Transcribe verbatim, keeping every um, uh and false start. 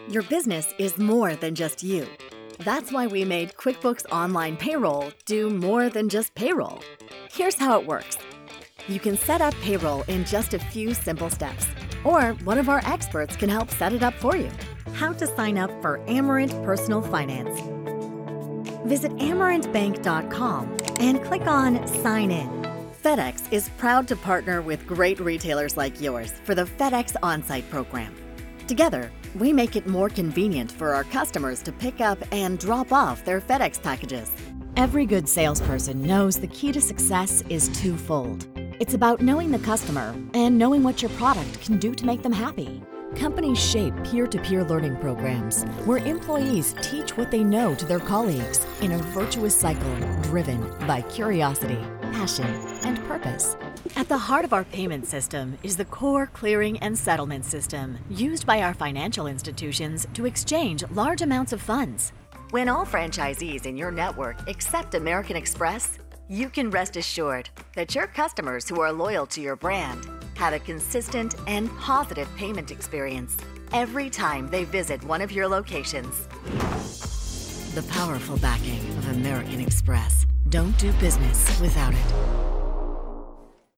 Your business is more than just you. That's why we made QuickBooks Online Payroll do more than just payroll. Here's how it works. You can set up payroll in just a few simple steps, or one of our experts can help set it up for you. How to sign up for Amerant Personal Finance. Visit amerant bank dot com and click on Sign In. FedEx is proud to partner with great retailers like yours for the FedEx On-Site program. Together, we make it more convenient for our customers to pick up and drop off their FedEx packages. Every good salesperson knows the key to success is twofold. It's about knowing the customer and knowing what your product can do to make them happy. Companies shape peer-to-peer learning programs where employees teach what they know to their colleagues in a virtuous cycle driven by curiosity, passion, and purpose. At the heart of our payment system is the core clearing and settlement system used by our financial institutions to exchange large amounts of funds. When all franchisees in your network accept American Express, you can rest assured that your customers who are loyal to your brand have a consistent and positive payment experience every time they visit one of your locations. The powerful backing of American Express. Don't do business without it.